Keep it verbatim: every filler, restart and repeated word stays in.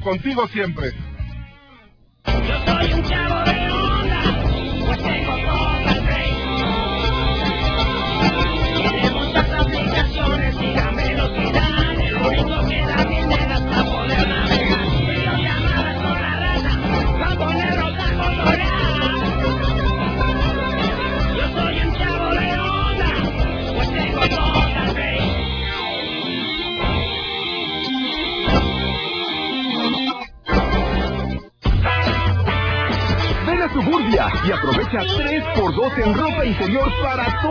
contigo siempre. Yo soy un chavo de onda, pues tengo todo el rey. Tiene muchas aplicaciones y la velocidad, el único que da dinero es para poder navegar. Videollamadas con la rata, para ponernos a cotorrear. Yo soy un chavo de onda, pues tengo todo el rey. Ven a Suburbia y aprovecha tres por dos en ropa interior para todos.